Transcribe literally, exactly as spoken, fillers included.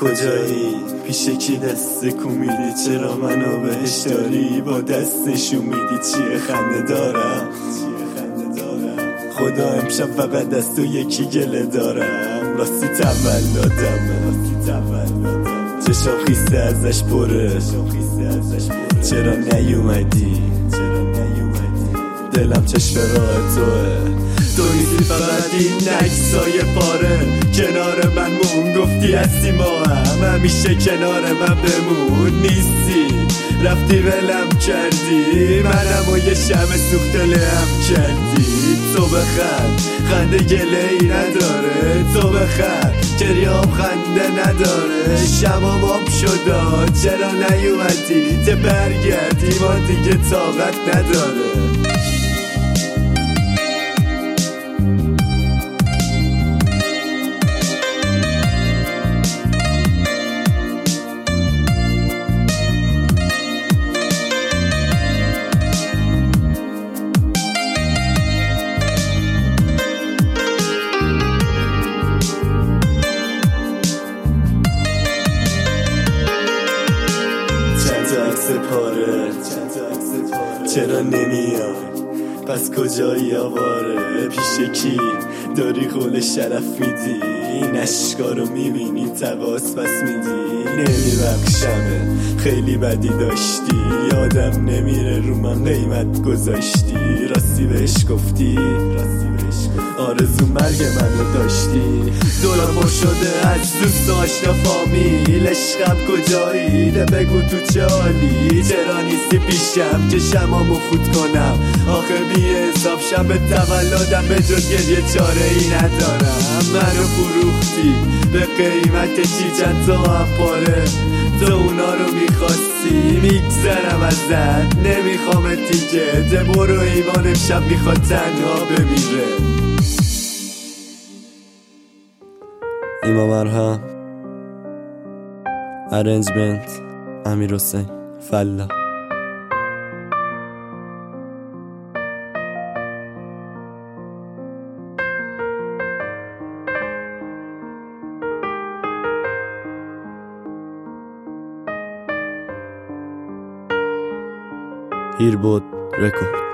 کجایی؟ پیش کی دست کو میدی؟ چرا منو بهش داری؟ با دستشو میدی چیه خنده دارم؟ خدا امشب فقط دست تو یکی گله دارم. راستی تولدمه، چشم خیسته ازش پره، چرا نیومدی؟ دلم چشم راه توه، تو نیستی فقط این عکسای پاره. کنار من مون گفتی هستی ما هم، همیشه کنار من بمون. نیستی رفتی ولم کردی، منم و یه شمع سوخته لهم کردی. تو بخند خنده گله ای نداره، تو بخند گریام خنده نداره. شمام آب شدا چرا نیومدی؟ ته برگردی ما دیگه طاقت نداره. پاره چرا نمیای؟ پس کجایی آواره؟ پیش کی داری قول شرف میدی؟ این اشکا رو میبینی تقاس پس میدی. نمیبخشمه خیلی بدی داشتی، یادم نمیره رو من قیمت گذاشتی. راستی بهش گفتی آرزو مرگ منو داشتی. دلم پر شده از دوست آشنا فامیل، عشقم کجایی؟ ده بگو تو چه حالی؟ چرا نیستی پیشم که شمامو فوت کنم؟ آخه بی حساب شب تولدم به جز گریه چاره ای ندارم. منو فروختی به قیمت چی؟ چند تا هم پاره تو اونا رو میخواستی. میگذرم ازت نمیخوام دیگه، ده برو ایمان امشب میخواد تنها بمیره. ایما مرهم، ارنجمنت امیر حسین فلا. هیربود رکورد.